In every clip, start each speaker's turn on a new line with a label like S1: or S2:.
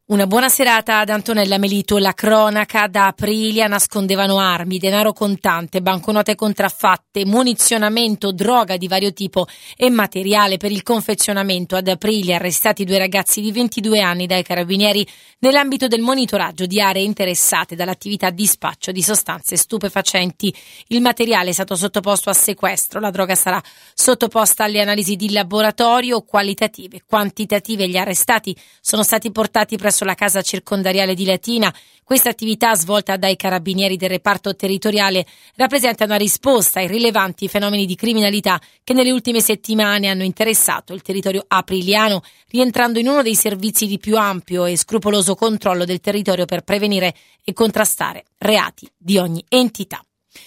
S1: Una buona serata ad Antonella Melito. La cronaca: da Aprilia nascondevano armi, denaro contante, banconote contraffatte, munizionamento, droga di vario tipo e materiale per il confezionamento. Ad Aprilia arrestati 2 ragazzi di 22 anni dai carabinieri nell'ambito del monitoraggio di aree interessate dall'attività di spaccio di sostanze stupefacenti. Il materiale è stato sottoposto a sequestro, la droga sarà sottoposta alle analisi di laboratorio qualitative e quantitative. Gli arrestati sono stati portati presso la casa circondariale di Latina. Questa attività, svolta dai carabinieri del reparto territoriale, rappresenta una risposta ai rilevanti fenomeni di criminalità che nelle ultime settimane hanno interessato il territorio apriliano, rientrando in uno dei servizi di più ampio e scrupoloso controllo del territorio per prevenire e contrastare reati di ogni entità.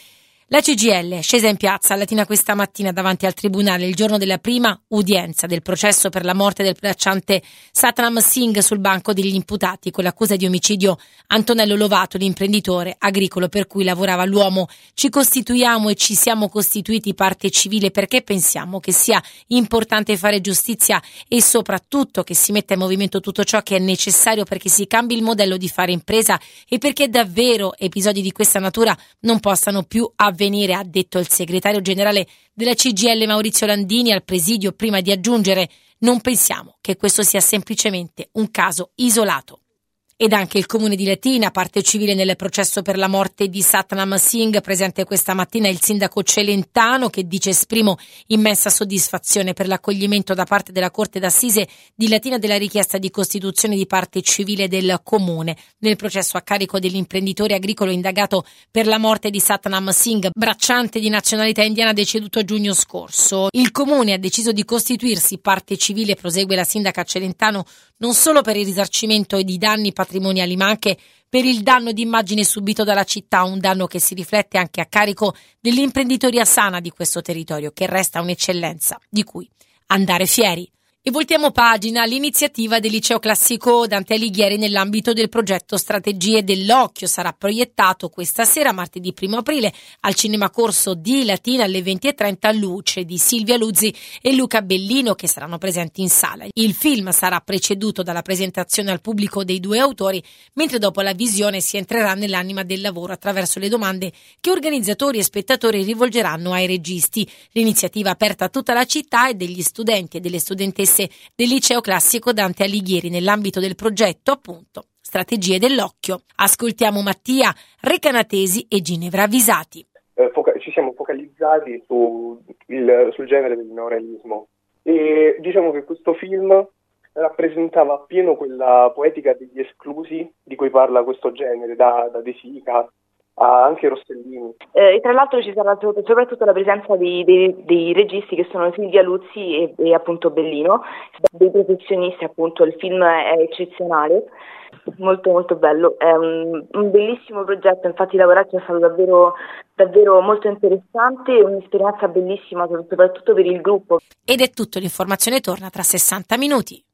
S1: La CGIL è scesa in piazza a Latina questa mattina davanti al tribunale il giorno della prima udienza del processo per la morte del bracciante Satnam Singh sul banco degli imputati con l'accusa di omicidio Antonello Lovato, l'imprenditore agricolo per cui lavorava l'uomo. Ci costituiamo e ci siamo costituiti parte civile perché pensiamo che sia importante fare giustizia e soprattutto che si metta in movimento tutto ciò che è necessario perché si cambi il modello di fare impresa e perché davvero episodi di questa natura non possano più avvenire, ha detto il segretario generale della CGIL Maurizio Landini al presidio, prima di aggiungere: non pensiamo che questo sia semplicemente un caso isolato. Ed anche il comune di Latina, parte civile nel processo per la morte di Satnam Singh. Presente questa mattina il sindaco Celentano, che dice: esprimo immensa soddisfazione per l'accoglimento da parte della Corte d'Assise di Latina della richiesta di costituzione di parte civile del comune nel processo a carico dell'imprenditore agricolo indagato per la morte di Satnam Singh, bracciante di nazionalità indiana deceduto a giugno scorso. Il comune ha deciso di costituirsi parte civile, prosegue la sindaca Celentano, non solo per il risarcimento di danni patrimoniali, ma anche per il danno di immagine subito dalla città, un danno che si riflette anche a carico dell'imprenditoria sana di questo territorio, che resta un'eccellenza di cui andare fieri. E voltiamo pagina. L'iniziativa del Liceo Classico Dante Alighieri nell'ambito del progetto Strategie dell'Occhio sarà proiettato questa sera, martedì 1 aprile, al Cinema Corso di Latina alle 20:30, Luce di Silvia Luzzi e Luca Bellino, che saranno presenti in sala. Il film sarà preceduto dalla presentazione al pubblico dei 2 autori, mentre dopo la visione si entrerà nell'anima del lavoro attraverso le domande che organizzatori e spettatori rivolgeranno ai registi. L'iniziativa aperta a tutta la città e degli studenti e delle studentesse del Liceo Classico Dante Alighieri nell'ambito del progetto, appunto, Strategie dell'Occhio. Ascoltiamo Mattia Recanatesi e Ginevra Visati.
S2: Ci siamo focalizzati sul genere del neorealismo e diciamo che questo film rappresentava appieno quella poetica degli esclusi di cui parla questo genere, da De Sica a anche Rossellini.
S3: E tra l'altro ci sarà soprattutto la presenza dei registi che sono Silvia Luzzi e appunto Bellino, dei professionisti. Appunto il film è eccezionale, molto molto bello, è un bellissimo progetto, infatti lavorarci è stato davvero molto interessante, un'esperienza bellissima soprattutto per il gruppo.
S1: Ed è tutto, l'informazione torna tra 60 minuti.